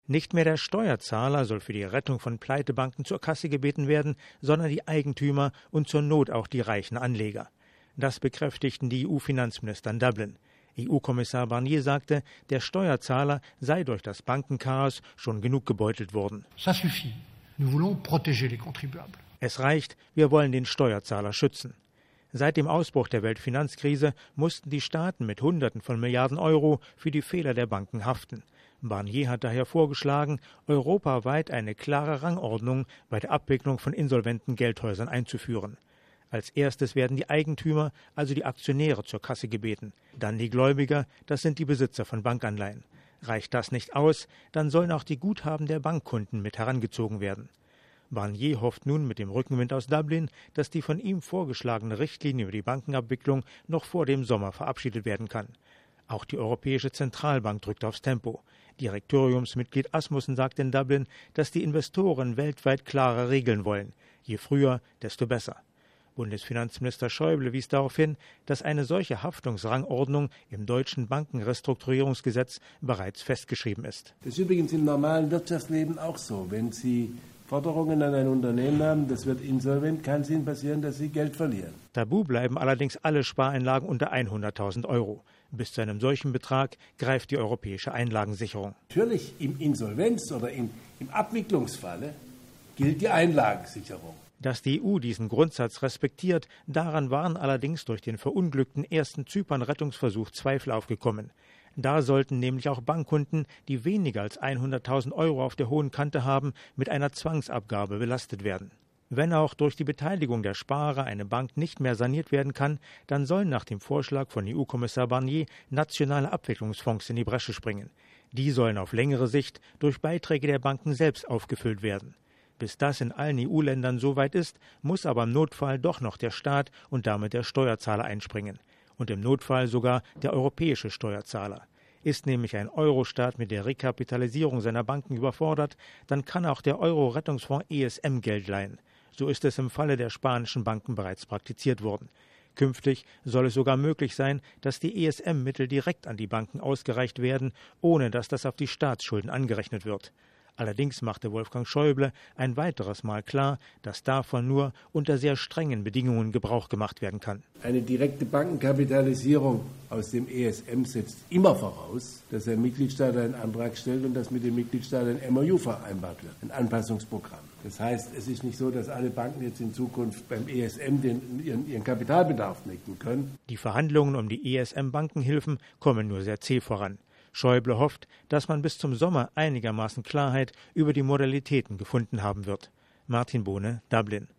Nicht mehr der Steuerzahler soll für die Rettung von Pleitebanken zur Kasse gebeten werden, sondern die Eigentümer und zur Not auch die reichen Anleger. Das bekräftigten die EU-Finanzminister in Dublin. EU-Kommissar Barnier sagte, der Steuerzahler sei durch das Bankenchaos schon genug gebeutelt worden. Ça suffit. Nous voulons protéger les contribuables. Es reicht, wir wollen den Steuerzahler schützen. Seit dem Ausbruch der Weltfinanzkrise mussten die Staaten mit Hunderten von Milliarden Euro für die Fehler der Banken haften. Barnier hat daher vorgeschlagen, europaweit eine klare Rangordnung bei der Abwicklung von insolventen Geldhäusern einzuführen. Als erstes werden die Eigentümer, also die Aktionäre, zur Kasse gebeten. Dann die Gläubiger, das sind die Besitzer von Bankanleihen. Reicht das nicht aus, dann sollen auch die Guthaben der Bankkunden mit herangezogen werden. Barnier hofft nun mit dem Rückenwind aus Dublin, dass die von ihm vorgeschlagene Richtlinie über die Bankenabwicklung noch vor dem Sommer verabschiedet werden kann. Auch die Europäische Zentralbank drückt aufs Tempo. Direktoriumsmitglied Asmussen sagt in Dublin, dass die Investoren weltweit klare Regeln wollen. Je früher, desto besser. Bundesfinanzminister Schäuble wies darauf hin, dass eine solche Haftungsrangordnung im deutschen Bankenrestrukturierungsgesetz bereits festgeschrieben ist. Das ist übrigens im normalen Wirtschaftsleben auch so. Wenn Sie Forderungen an ein Unternehmen haben, das wird insolvent, kann es Ihnen passieren, dass Sie Geld verlieren. Tabu bleiben allerdings alle Spareinlagen unter 100.000 Euro. Bis zu einem solchen Betrag greift die europäische Einlagensicherung. Natürlich im Insolvenz- oder im Abwicklungsfalle gilt die Einlagensicherung. Dass die EU diesen Grundsatz respektiert, daran waren allerdings durch den verunglückten ersten Zypern-Rettungsversuch Zweifel aufgekommen. Da sollten nämlich auch Bankkunden, die weniger als 100.000 Euro auf der hohen Kante haben, mit einer Zwangsabgabe belastet werden. Wenn auch durch die Beteiligung der Sparer eine Bank nicht mehr saniert werden kann, dann sollen nach dem Vorschlag von EU-Kommissar Barnier nationale Abwicklungsfonds in die Bresche springen. Die sollen auf längere Sicht durch Beiträge der Banken selbst aufgefüllt werden. Bis das in allen EU-Ländern so weit ist, muss aber im Notfall doch noch der Staat und damit der Steuerzahler einspringen. Und im Notfall sogar der europäische Steuerzahler. Ist nämlich ein Euro-Staat mit der Rekapitalisierung seiner Banken überfordert, dann kann auch der Euro-Rettungsfonds ESM Geld leihen. So ist es im Falle der spanischen Banken bereits praktiziert worden. Künftig soll es sogar möglich sein, dass die ESM-Mittel direkt an die Banken ausgereicht werden, ohne dass das auf die Staatsschulden angerechnet wird. Allerdings machte Wolfgang Schäuble ein weiteres Mal klar, dass davon nur unter sehr strengen Bedingungen Gebrauch gemacht werden kann. Eine direkte Bankenkapitalisierung aus dem ESM setzt immer voraus, dass ein Mitgliedstaat einen Antrag stellt und dass mit dem Mitgliedstaat ein MOU vereinbart wird, ein Anpassungsprogramm. Das heißt, es ist nicht so, dass alle Banken jetzt in Zukunft beim ESM ihren Kapitalbedarf decken können. Die Verhandlungen um die ESM-Bankenhilfen kommen nur sehr zäh voran. Schäuble hofft, dass man bis zum Sommer einigermaßen Klarheit über die Modalitäten gefunden haben wird. Martin Bohne, Dublin.